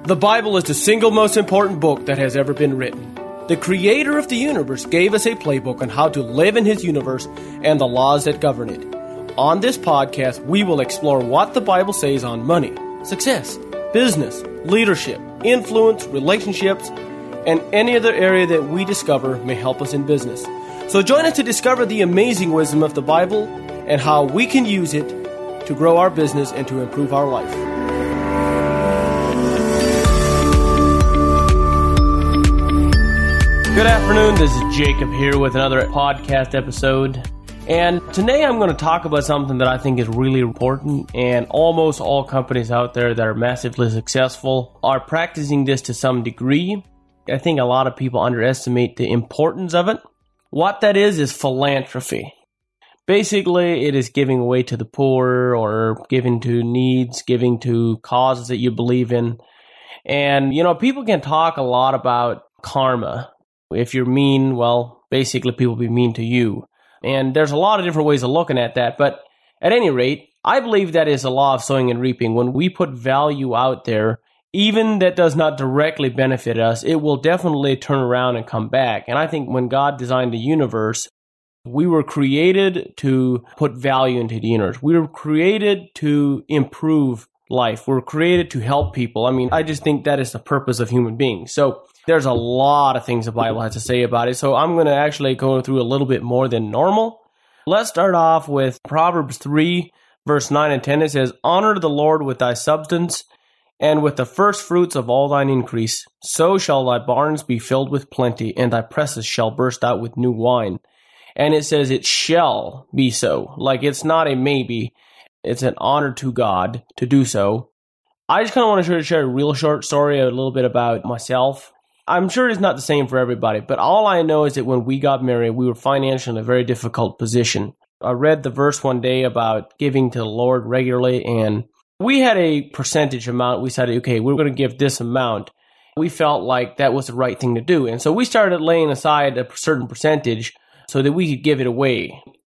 The Bible is the single most important book that has ever been written. The creator of the universe gave us a playbook on how to live in his universe and the laws that govern it. On this podcast, we will explore what the Bible says on money, success, business, leadership, influence, relationships, and any other area that we discover may help us in business. So join us to discover the amazing wisdom of the Bible and how we can use it to grow our business and to improve our life. Good afternoon, this is Jacob here with another podcast episode. And today I'm going to talk about something that I think is really important, and almost all companies out there that are massively successful are practicing this to some degree. I think a lot of people underestimate the importance of it. What that is philanthropy. Basically, it is giving away to the poor or giving to needs, giving to causes that you believe in. And, people can talk a lot about karma. If you're mean, well, basically people be mean to you. And there's a lot of different ways of looking at that. But at any rate, I believe that is a law of sowing and reaping. When we put value out there, even that does not directly benefit us, it will definitely turn around and come back. And I think when God designed the universe, we were created to put value into the universe. We were created to improve life. We're created to help people. I just think that is the purpose of human beings. So there's a lot of things the Bible has to say about it. So I'm going to actually go through a little bit more than normal. Let's start off with Proverbs 3, verse 9 and 10. It says, "Honor the Lord with thy substance, and with the first fruits of all thine increase. So shall thy barns be filled with plenty, and thy presses shall burst out with new wine." And it says it shall be so. Like it's not a maybe. It's an honor to God to do so. I just kind of want to share a real short story, a little bit about myself. I'm sure it's not the same for everybody, but all I know is that when we got married, we were financially in a very difficult position. I read the verse one day about giving to the Lord regularly, and we had a percentage amount. We said, okay, we're going to give this amount. We felt like that was the right thing to do. And so we started laying aside a certain percentage so that we could give it away.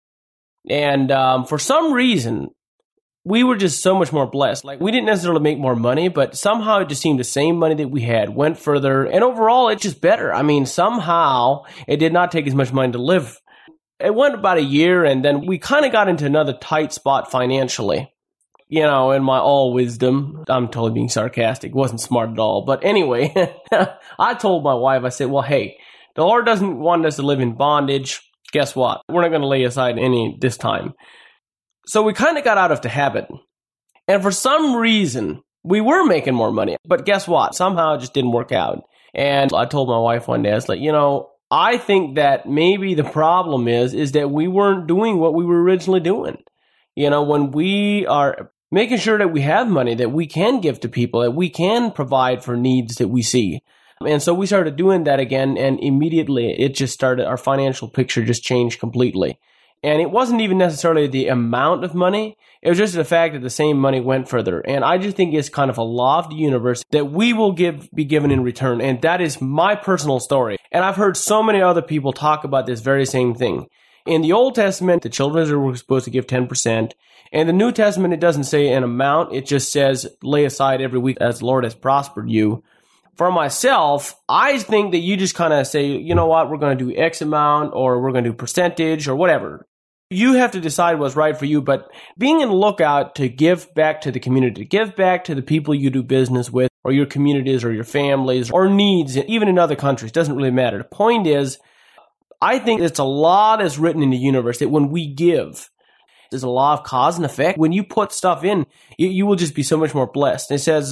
And for some reason, we were just so much more blessed. Like we didn't necessarily make more money, but somehow it just seemed the same money that we had went further. And overall, it's just better. Somehow it did not take as much money to live. It went about a year, and then we kind of got into another tight spot financially. In my all wisdom, I'm totally being sarcastic. Wasn't smart at all. But anyway, I told my wife, I said, well, hey, the Lord doesn't want us to live in bondage. Guess what? We're not going to lay aside any this time. So we kind of got out of the habit. And for some reason, we were making more money. But guess what? Somehow it just didn't work out. And I told my wife one day, I was like, I think that maybe the problem is that we weren't doing what we were originally doing. When we are making sure that we have money that we can give to people, that we can provide for needs that we see. And so we started doing that again, and immediately it just started, our financial picture just changed completely. And it wasn't even necessarily the amount of money. It was just the fact that the same money went further. And I just think it's kind of a law of the universe that we will be given in return. And that is my personal story. And I've heard so many other people talk about this very same thing. In the Old Testament, the children of Israel were supposed to give 10%. In the New Testament, it doesn't say an amount. It just says, lay aside every week as the Lord has prospered you. For myself, I think that you just kind of say, you know what, we're going to do X amount, or we're going to do percentage, or whatever. You have to decide what's right for you, but being in the lookout to give back to the community, to give back to the people you do business with, or your communities, or your families, or needs, even in other countries, doesn't really matter. The point is, I think it's a law that's written in the universe that when we give, there's a law of cause and effect. When you put stuff in, you will just be so much more blessed. It says,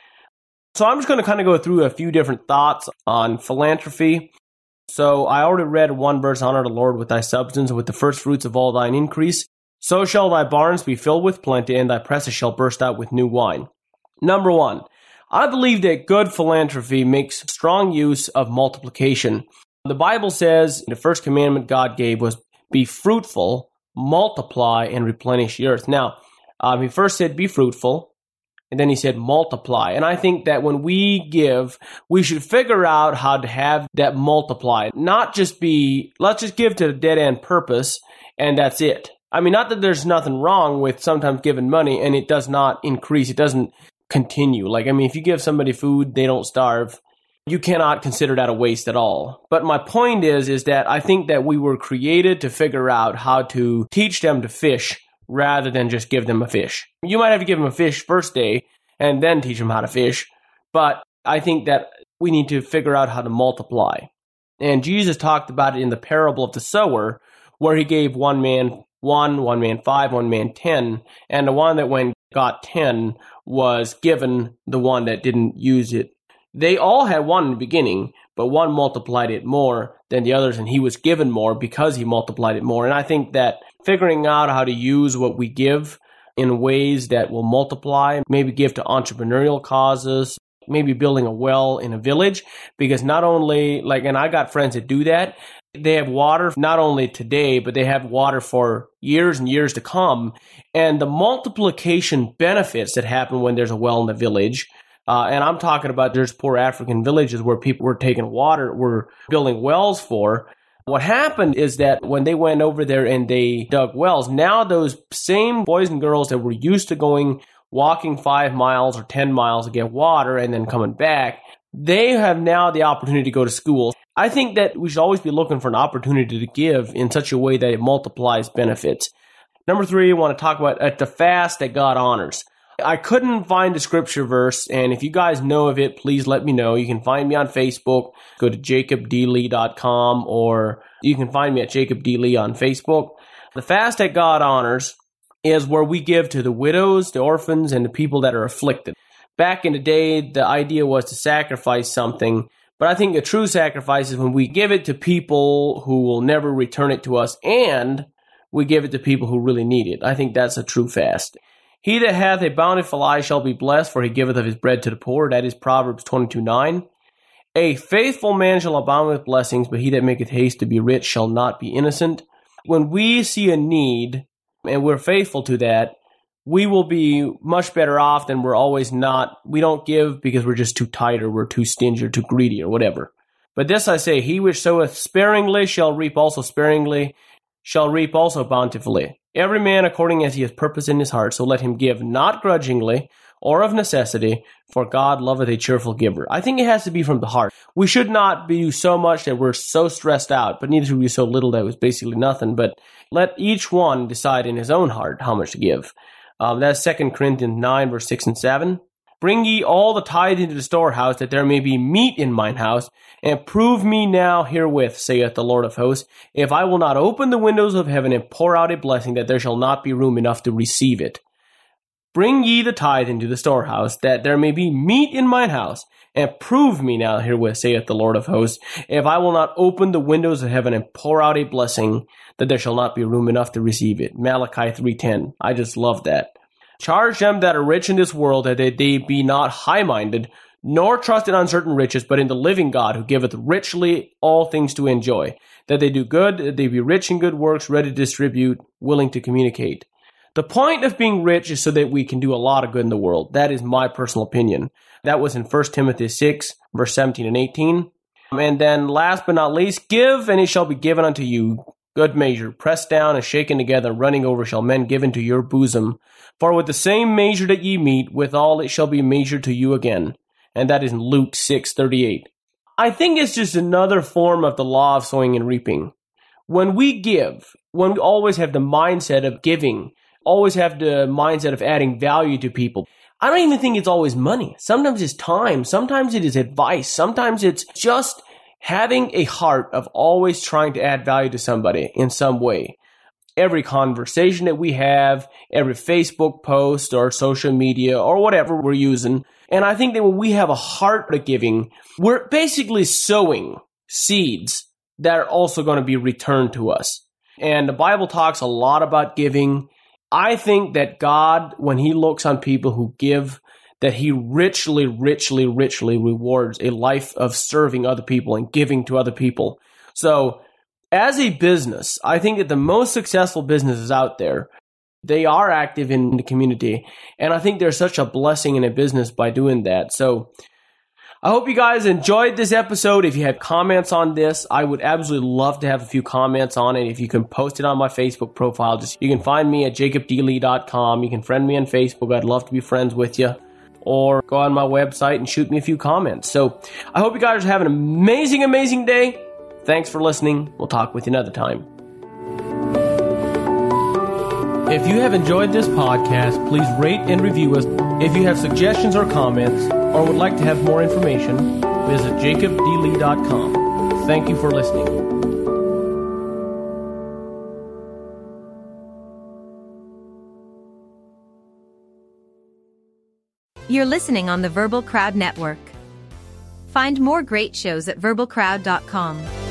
so I'm just going to kind of go through a few different thoughts on philanthropy. So I already read one verse, honor the Lord with thy substance, and with the first fruits of all thine increase. So shall thy barns be filled with plenty, and thy presses shall burst out with new wine. Number one, I believe that good philanthropy makes strong use of multiplication. The Bible says the first commandment God gave was be fruitful, multiply, and replenish the earth. Now, he first said be fruitful. And then he said, multiply. And I think that when we give, we should figure out how to have that multiply. Not just let's just give to the dead end purpose, and that's it. Not that there's nothing wrong with sometimes giving money and it does not increase. It doesn't continue. If you give somebody food, they don't starve. You cannot consider that a waste at all. But my point is that I think that we were created to figure out how to teach them to fish rather than just give them a fish. You might have to give them a fish first day and then teach them how to fish. But I think that we need to figure out how to multiply. And Jesus talked about it in the parable of the sower, where he gave one man 5, one man 10, and the one that got 10 was given the one that didn't use it. They all had one in the beginning, but one multiplied it more than the others, and he was given more because he multiplied it more. And I think that figuring out how to use what we give in ways that will multiply, maybe give to entrepreneurial causes, maybe building a well in a village, because not only, and I got friends that do that, they have water not only today, but they have water for years and years to come. And the multiplication benefits that happen when there's a well in the village, and I'm talking about there's poor African villages where people were taking water, were building wells for. What happened is that when they went over there and they dug wells, now those same boys and girls that were used to walking 5 miles or 10 miles to get water and then coming back, they have now the opportunity to go to school. I think that we should always be looking for an opportunity to give in such a way that it multiplies benefits. Number 3, I want to talk about the fast that God honors. I couldn't find a scripture verse, and if you guys know of it, please let me know. You can find me on Facebook. Go to jacobdlee.com, or you can find me at Jacob D. Lee on Facebook. The fast that God honors is where we give to the widows, the orphans, and the people that are afflicted. Back in the day, the idea was to sacrifice something, but I think a true sacrifice is when we give it to people who will never return it to us, and we give it to people who really need it. I think that's a true fast. He that hath a bountiful eye shall be blessed, for he giveth of his bread to the poor. That is Proverbs 22:9. A faithful man shall abound with blessings, but he that maketh haste to be rich shall not be innocent. When we see a need, and we're faithful to that, we will be much better off than we're always not. We don't give because we're just too tight, or we're too stingy, or too greedy, or whatever. But this I say, he which soweth sparingly shall reap also sparingly, shall reap also bountifully. Every man according as he has purpose in his heart, so let him give not grudgingly or of necessity, for God loveth a cheerful giver. I think it has to be from the heart. We should not be so much that we're so stressed out, but neither should we be so little that it was basically nothing. But let each one decide in his own heart how much to give. That's 2 Corinthians 9, verse 6 and 7. Bring ye all the tithe into the storehouse, that there may be meat in mine house, and prove me now herewith, saith the Lord of hosts, if I will not open the windows of heaven and pour out a blessing, that there shall not be room enough to receive it. Bring ye the tithe into the storehouse, that there may be meat in mine house, and prove me now herewith, saith the Lord of hosts, if I will not open the windows of heaven and pour out a blessing, that there shall not be room enough to receive it. Malachi 3:10. I just love that. Charge them that are rich in this world, that they be not high-minded, nor trust in uncertain riches, but in the living God, who giveth richly all things to enjoy. That they do good, that they be rich in good works, ready to distribute, willing to communicate. The point of being rich is so that we can do a lot of good in the world. That is my personal opinion. That was in 1 Timothy 6, verse 17 and 18. And then last but not least, give, and it shall be given unto you. Good measure, pressed down and shaken together, running over, shall men give into your bosom. For with the same measure that ye meet, withal it shall be measured to you again. And that is in Luke 6:38. I think it's just another form of the law of sowing and reaping. When we give, when we always have the mindset of giving, always have the mindset of adding value to people, I don't even think it's always money. Sometimes it's time. Sometimes it is advice. Sometimes it's just having a heart of always trying to add value to somebody in some way. Every conversation that we have, every Facebook post or social media or whatever we're using. And I think that when we have a heart of giving, we're basically sowing seeds that are also going to be returned to us. And the Bible talks a lot about giving. I think that God, when he looks on people who give, that he richly, richly, richly rewards a life of serving other people and giving to other people. So as a business, I think that the most successful businesses out there, they are active in the community. And I think there's such a blessing in a business by doing that. So I hope you guys enjoyed this episode. If you have comments on this, I would absolutely love to have a few comments on it. If you can post it on my Facebook profile, you can find me at jacobdlee.com. You can friend me on Facebook. I'd love to be friends with you. or go on my website and shoot me a few comments. So I hope you guys are having an amazing, amazing day. Thanks for listening. We'll talk with you another time. If you have enjoyed this podcast, please rate and review us. If you have suggestions or comments, or would like to have more information, visit jacobdlee.com. Thank you for listening. You're listening on the Verbal Crowd Network. Find more great shows at verbalcrowd.com.